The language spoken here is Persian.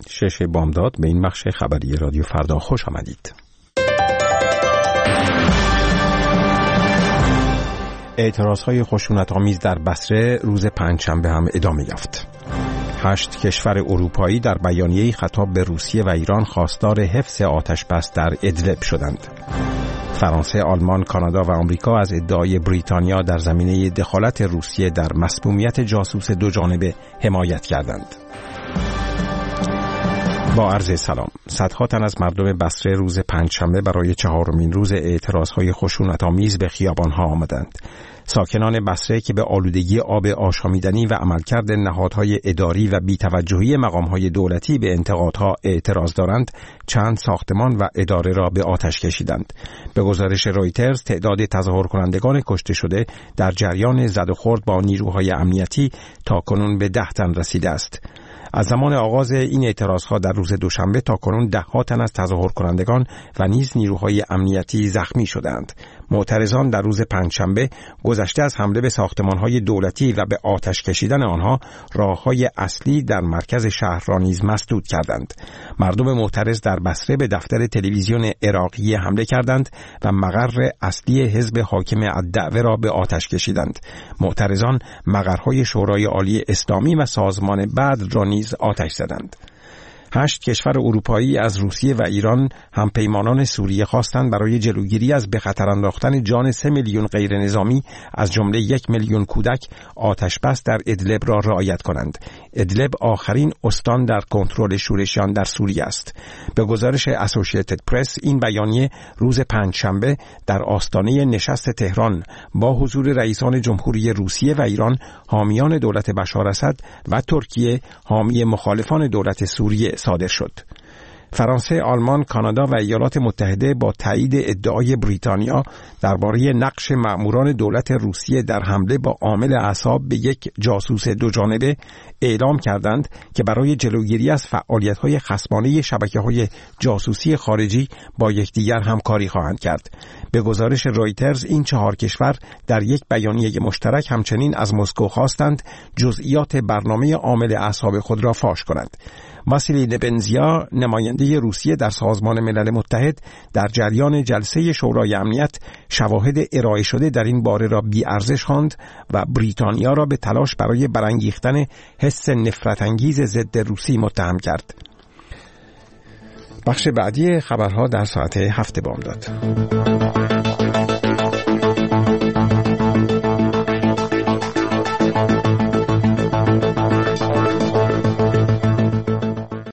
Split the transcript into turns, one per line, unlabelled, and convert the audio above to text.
6 بامداد به این بخش خبری رادیو فردا خوش آمدید. اعتراضهای خشونت‌آمیز در بصره روز پنجشنبه هم ادامه یافت. 8 کشور اروپایی در بیانیه‌ای خطاب به روسیه و ایران خواستار حفظ آتش‌بس در ادلب شدند. فرانسه، آلمان، کانادا و آمریکا از ادعای بریتانیا در زمینه دخالت روسیه در مسمومیت جاسوس دو جانبه حمایت کردند. با عرض سلام. صدها تن از مردم بصره روز پنجشنبه برای 4مین روز اعتراضهای خشونت‌آمیز به خیابان‌ها آمدند. ساکنان بصره که به آلودگی آب آشامیدنی و عملکرد نهادهای اداری و بی‌توجهی مقام‌های دولتی به انتقادها اعتراض دارند، چند ساختمان و اداره را به آتش کشیدند. به گزارش رویترز تعداد تظاهر کنندگان کشته شده در جریان زد و خورد با نیروهای امنیتی تاکنون به 10 تن رسیده است. از زمان آغاز این اعتراضها در روز دوشنبه تاکنون 10 تن از تظاهر کنندگان و نیز نیروهای امنیتی زخمی شدند. معترضان در روز پنجشنبه گذشته از حمله به ساختمان‌های دولتی و به آتش کشیدن آنها، راه‌های اصلی در مرکز شهر را نیز مسدود کردند. مردم معترض در بصره به دفتر تلویزیون عراقی حمله کردند و مقر اصلی حزب حاکم الدعوه را به آتش کشیدند. معترضان مقرهای شورای عالی اسلامی و سازمان بدر را نیز آتش زدند. 8 کشور اروپایی از روسیه و ایران همپیمانان سوریه خواستند برای جلوگیری از به خطر انداختن جان 3 میلیون غیر نظامی از جمله 1 میلیون کودک آتش‌بس در ادلب را رعایت کنند. ادلب آخرین استان در کنترل شورشیان در سوریه است. به گزارش اسوسییتد پرس این بیانیه روز پنجشنبه در آستانه نشست تهران با حضور رئیسان جمهوری روسیه و ایران، حامیان دولت بشار اسد و ترکیه حامی مخالفان دولت سوریه صادر شد. فرانسه، آلمان، کانادا و ایالات متحده با تایید ادعای بریتانیا درباره نقش مأموران دولت روسیه در حمله با عامل اعصاب به یک جاسوس دو جانبه اعلام کردند که برای جلوگیری از فعالیت‌های خصمانه شبکه‌های جاسوسی خارجی با یکدیگر همکاری خواهند کرد. به گزارش رویترز این 4 کشور در یک بیانیه مشترک همچنین از مسکو خواستند جزئیات برنامه عامل اعصاب خود را فاش کند. واسیلی نبنزیا، نماینده روسیه در سازمان ملل متحد، در جریان جلسه شورای امنیت شواهد ارائه شده در این باره را بی‌ارزش خواند و بریتانیا را به تلاش برای برانگیختن حس نفرت انگیز ضد روسی متهم کرد. بخش بعدی خبرها در ساعت 7 بامداد.